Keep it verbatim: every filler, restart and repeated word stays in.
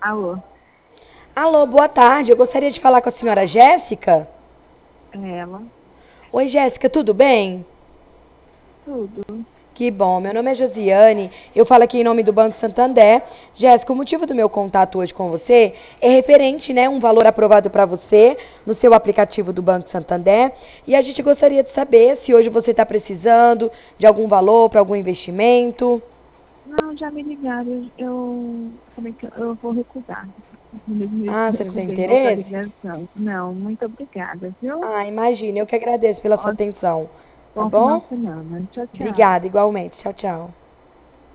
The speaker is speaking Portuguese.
Alô, Alô, boa tarde. Eu gostaria de falar com a senhora Jéssica. é ela? Oi, Jéssica, tudo bem? Tudo. Que bom. Meu nome é Josiane. Eu falo aqui em nome do Banco Santander. Jéssica, o motivo do meu contato hoje com você é referente, né, um valor aprovado para você no seu aplicativo do Banco Santander. E a gente gostaria de saber se hoje você está precisando de algum valor para algum investimento. Não, já me ligaram. Eu falei que eu vou recusar. Eu mesmo Ah, você não tem recusei voltar a interesse? ligação. Não, muito obrigada, viu? Ah, imagina. Eu que agradeço pela sua Ó, atenção. Tá bom final bom? de semana. Tchau, tchau. Obrigada, igualmente. Tchau, tchau.